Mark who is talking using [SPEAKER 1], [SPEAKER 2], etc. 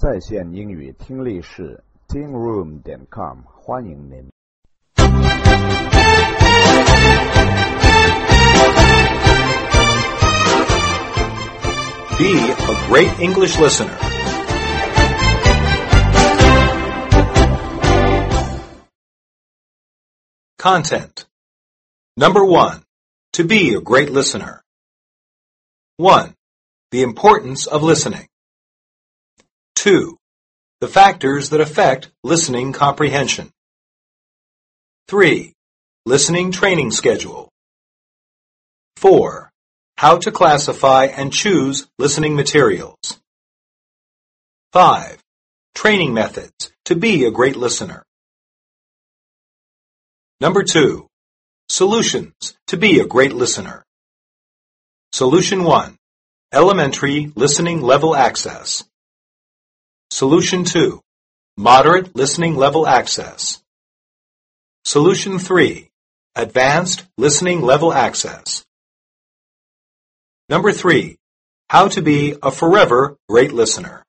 [SPEAKER 1] 在线英语听力室 tingroom.com 欢迎您。
[SPEAKER 2] Be a great English listener. Content. Number 1. To be a great listener. 1. The importance of listening. 2. The factors that affect listening comprehension. 3. Listening training schedule. 4. How to classify and choose listening materials. 5. Training methods to be a great listener. Number 2. Solutions to be a great listener. Solution 1. Elementary listening level access. Solution 2. Moderate listening level access. Solution 3. Advanced listening level access. Number 3. How to be a forever great listener.